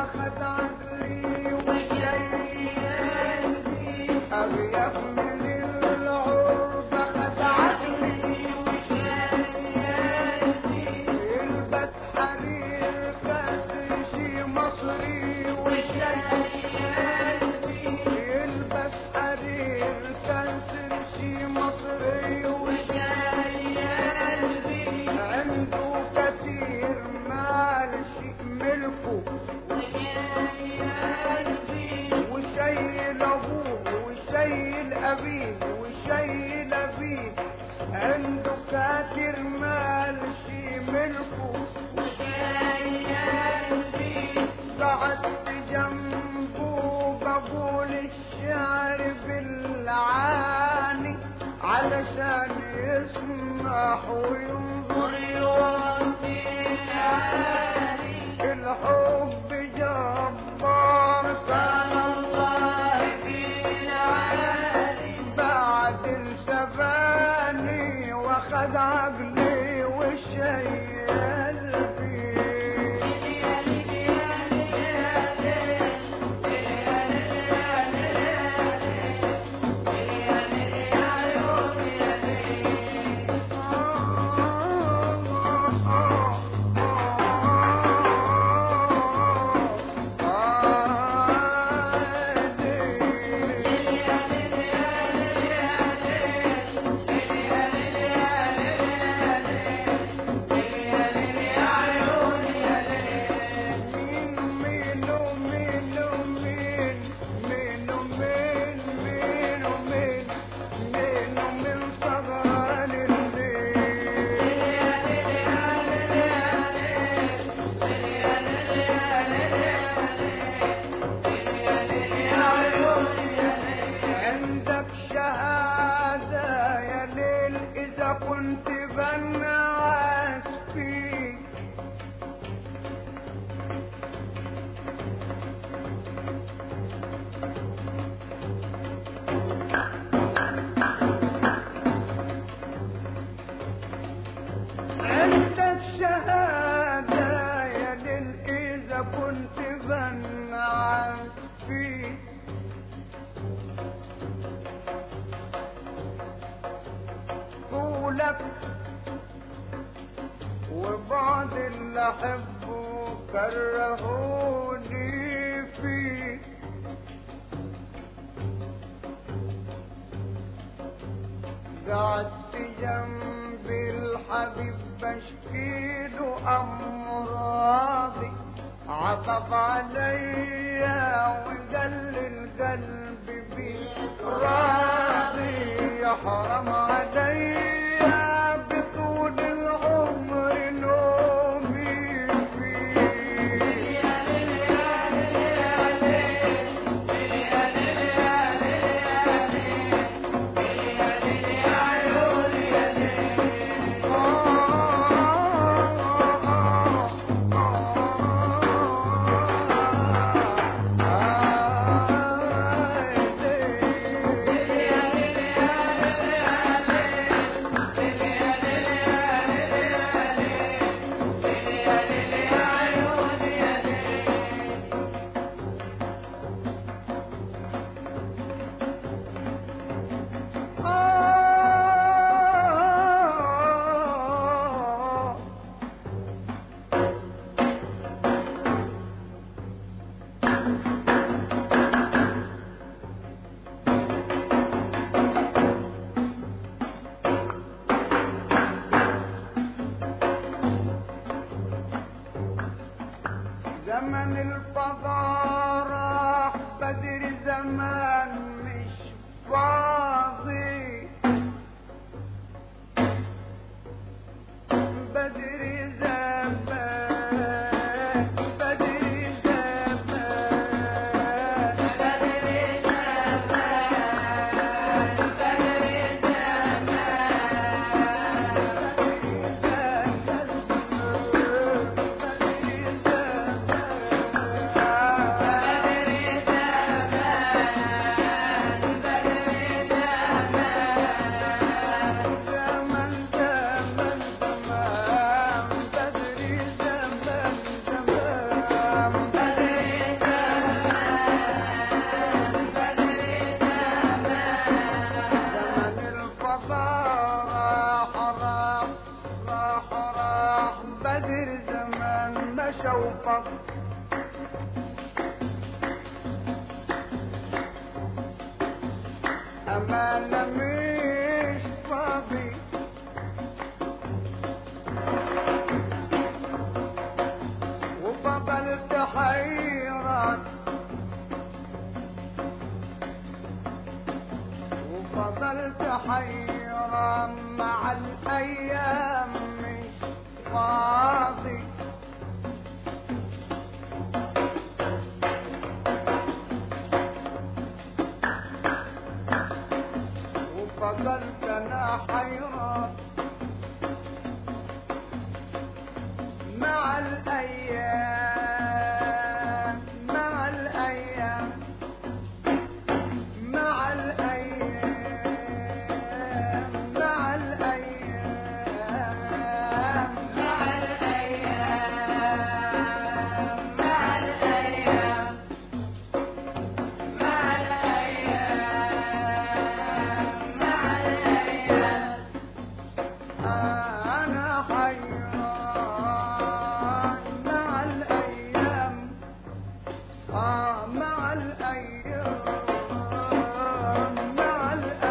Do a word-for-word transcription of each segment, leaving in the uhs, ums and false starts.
خد عقلي وشيلني أغيب من العرب خد عقلي وشيلني يلبس حرير كاسر شي مصري وشيلني يلبس حرير كاسر شي مصري وشيلني عنده كثير مال شيء ملكه وشيل ابوه وشيل ابيه وشيل ابيه عنده كثير مال شيء ملكه قعدت جنبه بقول الشعر بالعاني علشان يسمح وينظر يوطي الحب جبار كان الله في العالي بعد الشفاني واخد عقلي والشيل كنت بنعس فيك عندك شهادة يا ليل إذا كنت بنعس فيك طولك وبعض اللي احبه كرهوني فيك قعدت جنب الحبيب بشكيله امراضي عطف عليا وقل القلب بيه راضي يحرم عليا بطول العمر نومي فيه زمن الفضاء راح بدر زمان مش فاضي بدر زمان بدر زمان بدر زمان بدر زمان أمانة مش فاضي وفضلت حيران وفضلت حيران مع الأيام مش فاضي وفضلت أنا حيران مع الأيام مع الأيام مع الأيام مع الأيام مع الأيام مع الأيام مع الأيام مع الأيام أنا حيران مع الأيام آه مع الأيام مع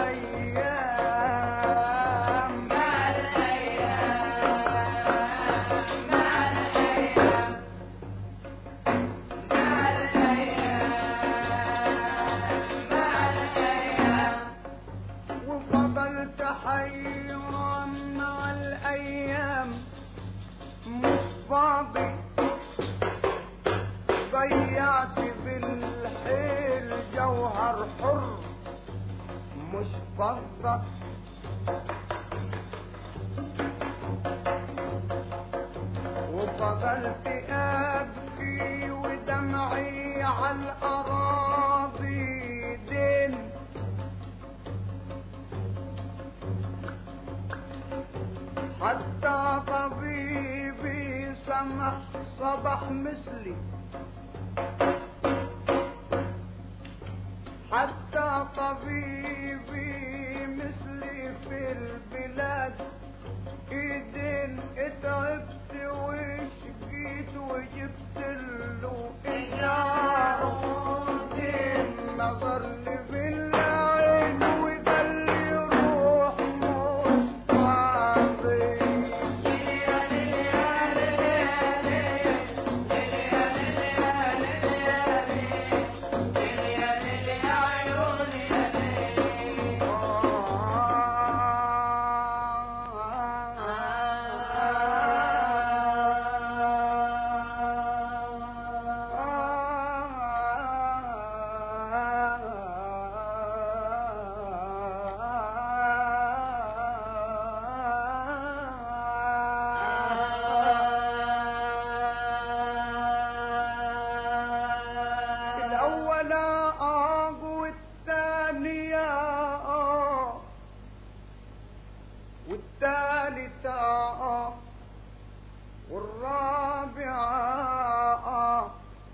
الأيام مع الأيام مع الأيام مع الأيام مع الأيام وفضلت حيران مع الأيام مش فاضي ضيعت بالحيل جوهر حر مش فاضة وفضلت أبكي ودمعي على الأراضي دين حتى طبيبي سمح صبح مثلي حتى طبيبي مثلي في البلاد ايدين اتعبت وشقيت وجبت له ايجار ودين نظر لي بالعين وقال لي روح مش فاضي الأول آه والثانية آه والثالثة آه والرابعة آه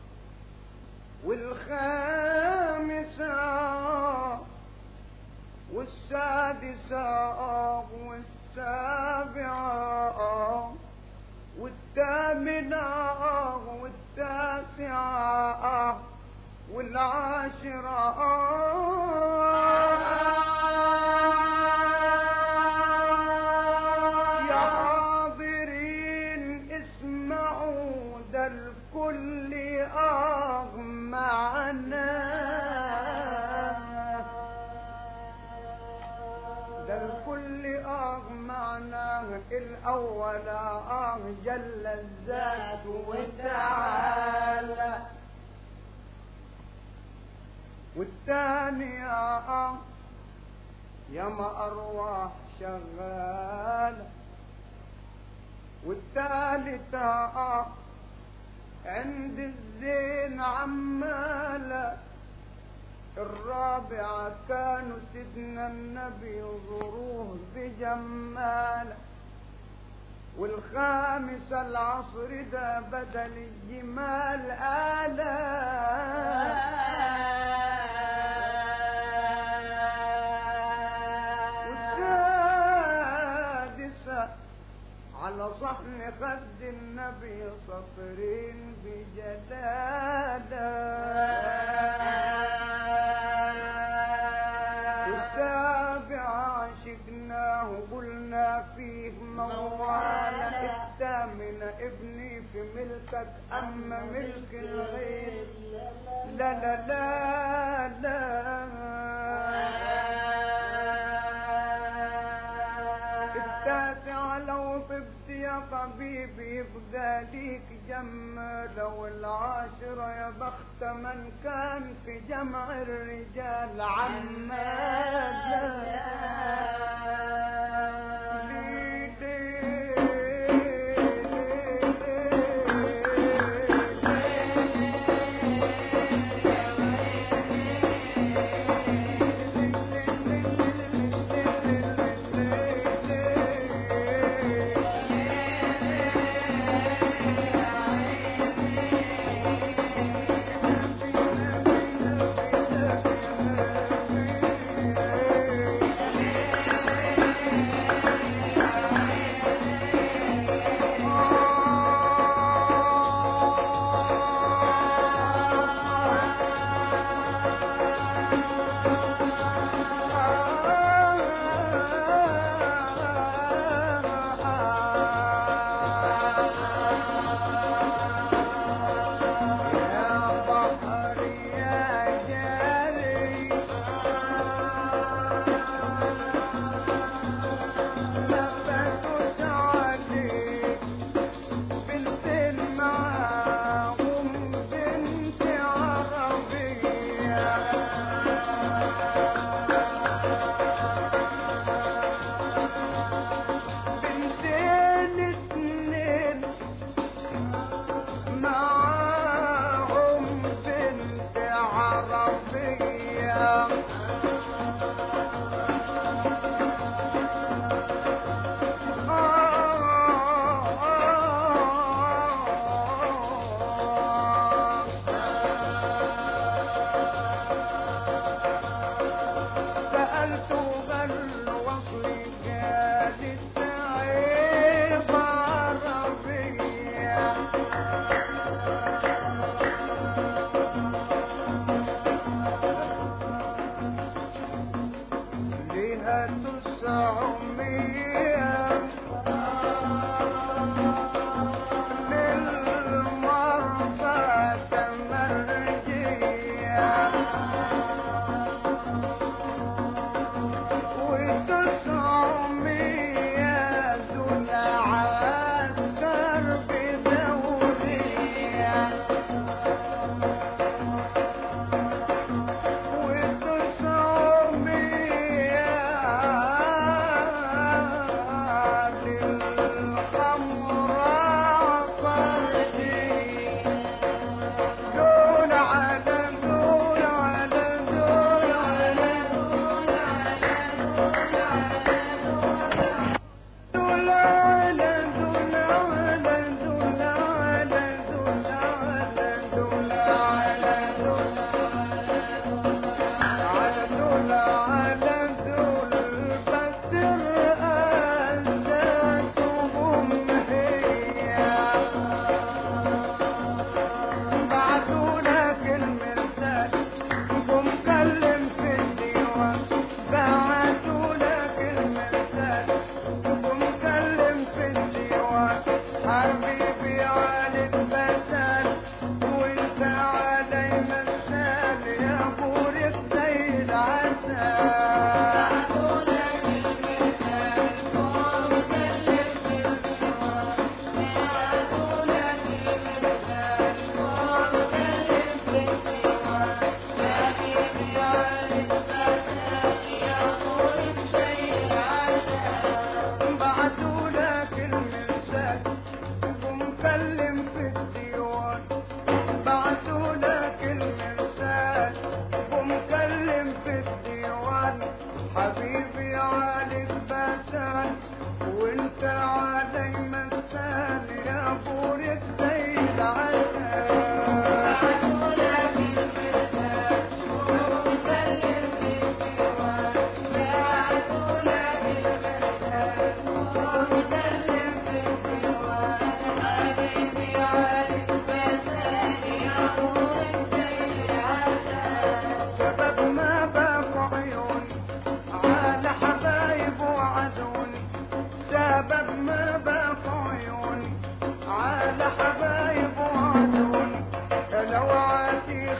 والخامسة آه والسادسة آه والسابعة آه والثامنة آه والتاسعة آه والعاشرة يا حاضرين اسمعوا ده الكل آه معنا ده الكل آه معنا الأول آه جل الذات وتعالى والثانية آه ياما أرواح شغالة والثالثة آه عند الزين عمالة الرابعة كانوا سيدنا النبي يزوروه بجمالة والخامسة العصر ده بدل الجمال آلة على صحن خد النبي سطرين بجلالة والسابع عشقناه قلنا فيه موالة الثامن ابني في ملكك أما ملك الغير لا لا لا لا التاسع لو طبت يا طبيبي يبقى ليك جمال والعاشرة يا بخت من كان في جمع الرجال عمال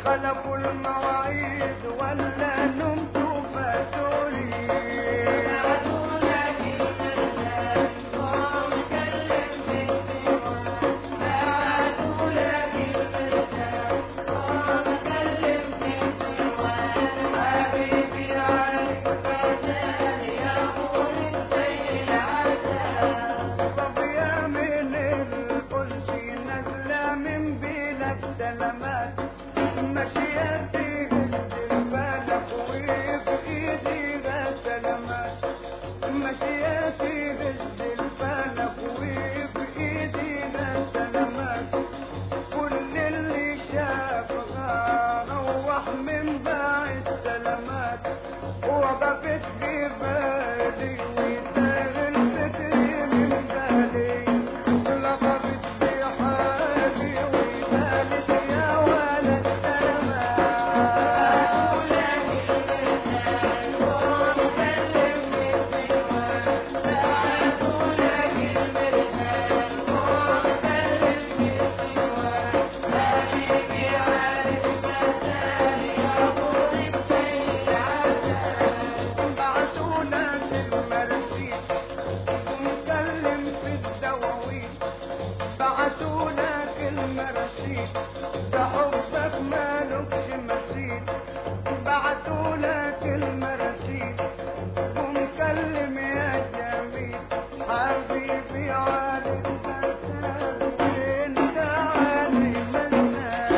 خلقوا المواعيد ولا نمتوا فاتولي سلامات مشيتي الفلك وبإيدي سلامات مشيتي الفلك وبإيدي سلامات كل اللي شافها روح من بعد سلامات وقفت في بالي وتاه الفكر من بالي لقبت في حالي وبالت يا ولد بعتونا المرسيد ومكلم في الدواوين بعتونا المرسيد ده حبك مالكش مثيل بعتونا المرسيد ومكلم يا جميل حبيبي علي المسال انت علي المسال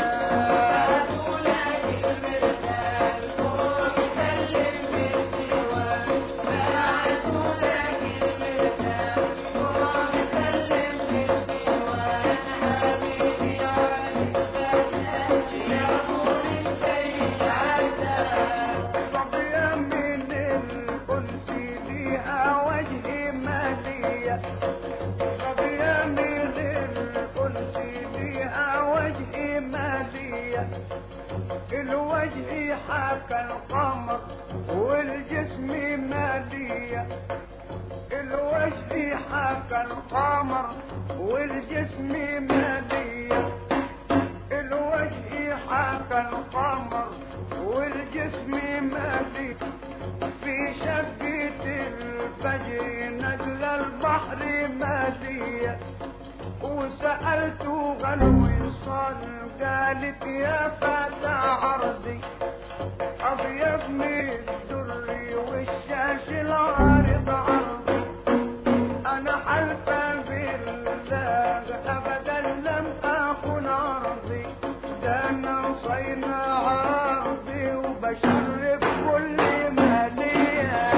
طب يا من الأنس ليها وجه مالية طب يا من الأنس ليها وجه مالية الوجه حاكى القمر والجسم مالية الوجه حاكى القمر والجسم مالية الوجه حاكى القمر والجسم مالي في شقة الفجر نزل البحر مالية وسألته غنوي صال قالت يا فتى عرضي أبيض من الدري والشاش العارض عرضي أنا حلفة بالله أبدا لم أكن عرضي ده أنا صينا عرضي وبشرب كل مالية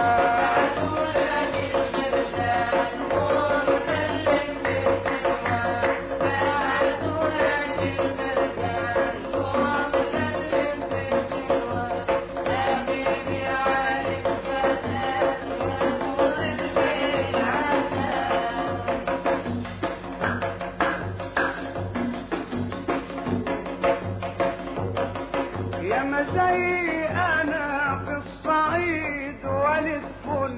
يا مزاي أنا في الصعيد ولد فن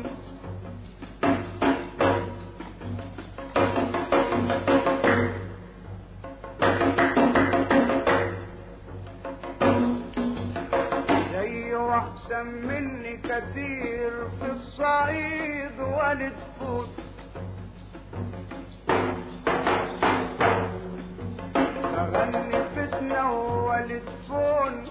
زي واحسن مني كتير في الصعيد ولد فن أغني فتنة ولد فن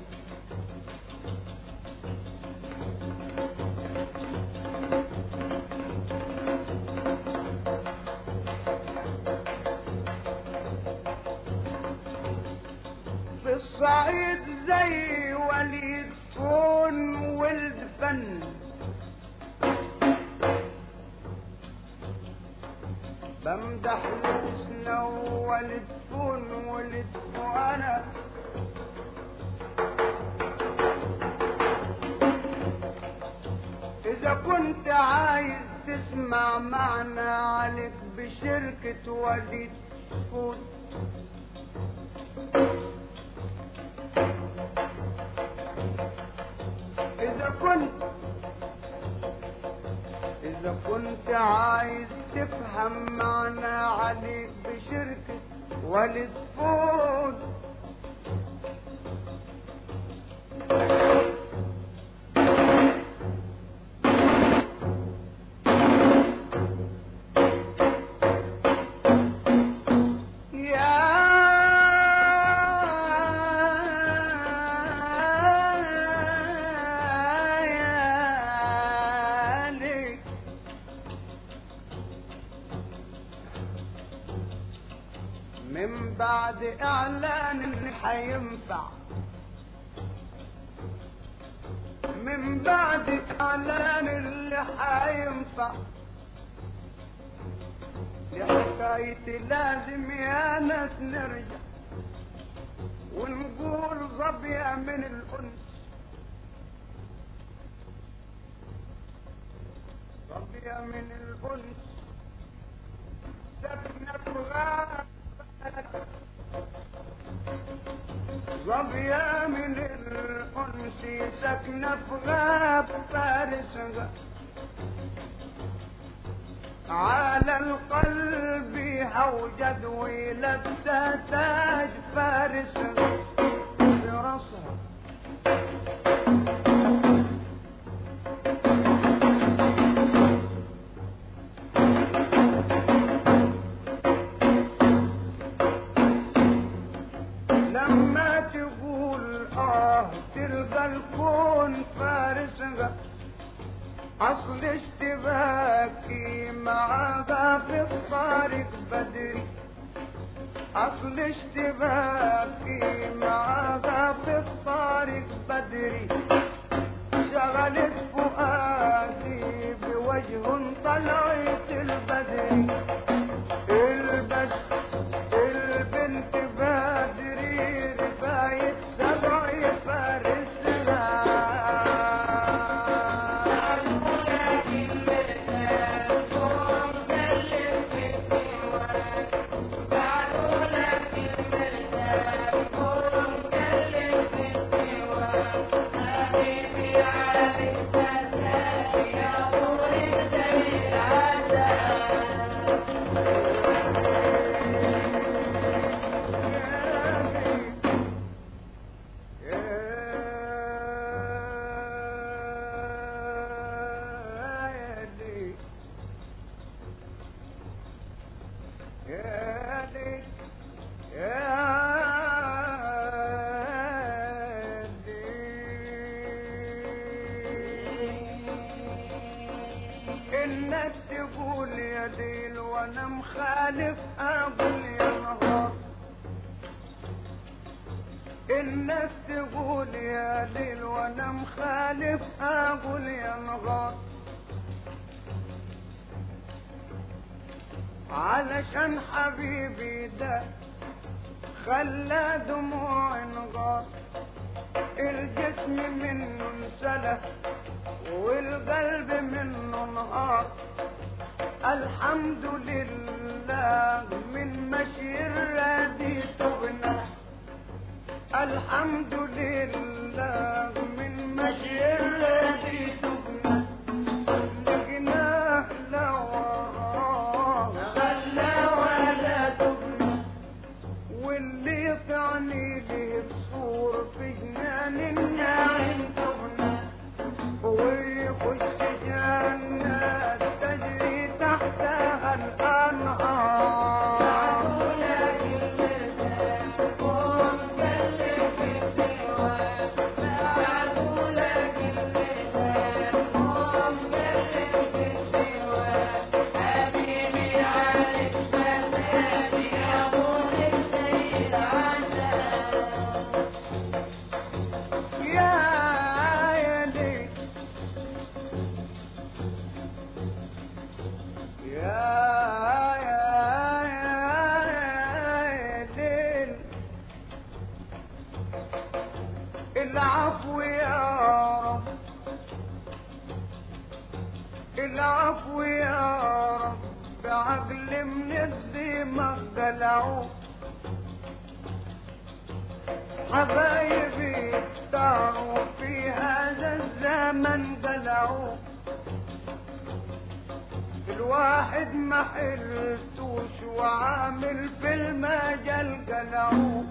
في الصعيد زي وليد فون ولد فن بمدح حسنه ولد فون ولد فوانا إذا كنت عايز تسمع معنى عليك بشركة وليد فون إذا كنت إذا كنت عايز تفهم معنى عليك بشركة ولد فون بعد اعلان اللي حينفع، من بعد اعلان اللي حينفع لحكايتي لازم يا ناس نرجع ونقول ظبية من الأنس، ظبية من الأنس سكنة في غابة، ظبية من الأنس سكنة في غاب فارس، على القلب هوجد ولبسة تاج فارس براسها، لما تقول اه تلقى الكون فارسها، اصل اشتباكي معها في الطريق بدري، اصل اشتباكي معها في الطريق بدري، شغلت فؤادي بوجه طلعت البدري، البس البنت بدري رفاية سبع فارسها، الناس تقول يا ليل وانا مخالف اقول يا نهار، الناس تقول يا ليل وانا مخالف اقول يا نهار، علشان حبيبي ده خلى دموع نغار، الجسم منه انسلخ والقلب منه نهار، الحمد لله من مشي الردي تغنى، الحمد لله من مشي الردي تغنى، لقناه لا وراه خلى ولا تغنى، واللي يطعني له بصور في جنان الناعم تغنى، ويخش جنات تجري تحتها الأنهار، العفو يا رب، العفو يا رب، بعقل من الدماغ قلعوه، حبايبي اختاروا في هذا الزمن قلعوه، الواحد ما حلتوش وعامل في المجال قلعوه،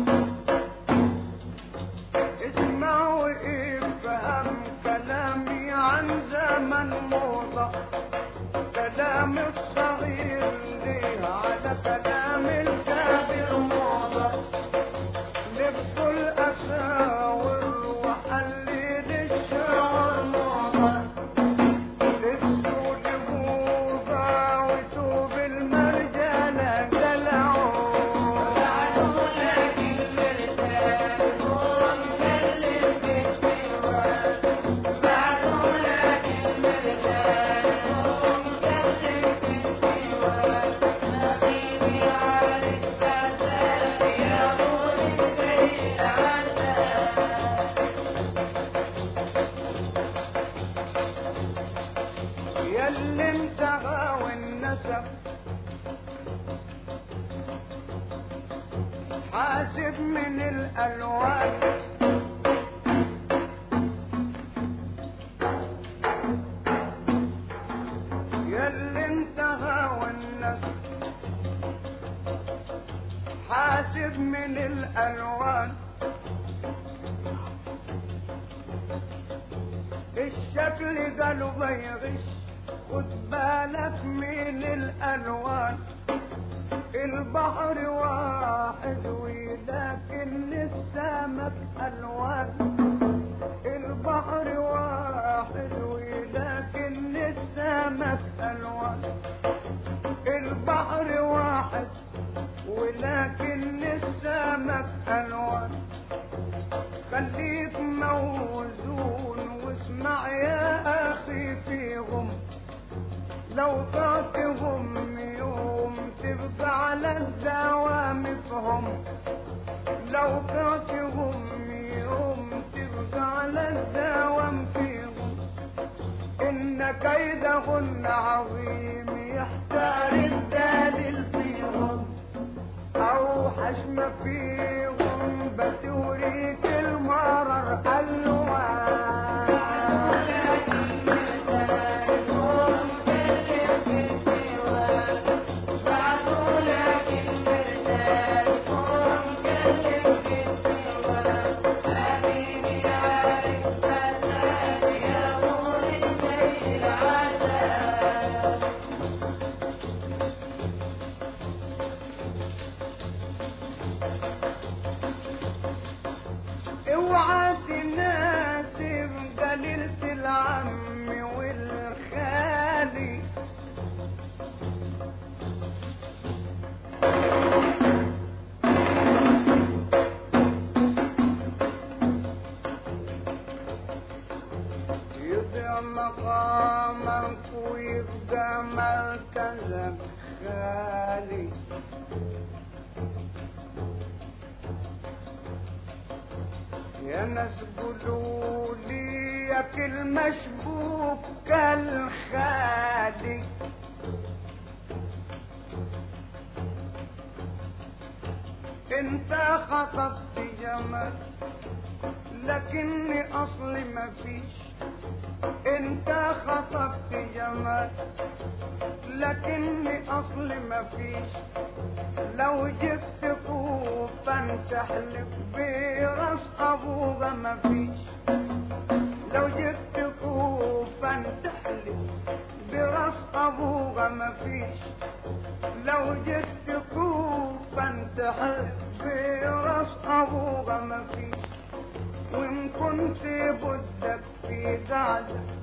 اسمع وافهم كلامي عن زمن موضة، كلام الصغير ليه على كلام الكبير موضة، لبس الأساور وحلل الشعر موضة، لبسوا لبوضة وتوب المرجلة قلعوه، الألوان ياللي انتهى والناس حاسب من الألوان الشكل قالوا بيغش خد بالك من الألوان البحر واحد ولكن السمك ألوان البحر واحد ولكن السمك ألوان البحر واحد ولكن السمك ألوان خليك موزون واسمع يا أخي فيهم لو تعطيهم يوم تبقى على الدوام فهم لو تعطيهم يوم تبقى على الدوام فيهم إن كيدهن عظيم يحتار الدليل فيهم أوحش ما فيهم بتوريك المرر ألوان اوعى تناسب قليلة العم والخالي يضيع مقامك ويبقى مركزك غالي يا ناس قولوا لي يا كلمة شبوك كالخالي انت خطبت جمال لكني اصلي مفيش انت خطبت جمال لكني اصلي مفيش لو جبت طوفا تحلف براس ابوغا مفيش لو جبت طوفا تحلف براس ابوغا مفيش لو جبت طوفا تحلف براس ابوغا مفيش وان كنت بدك في قعده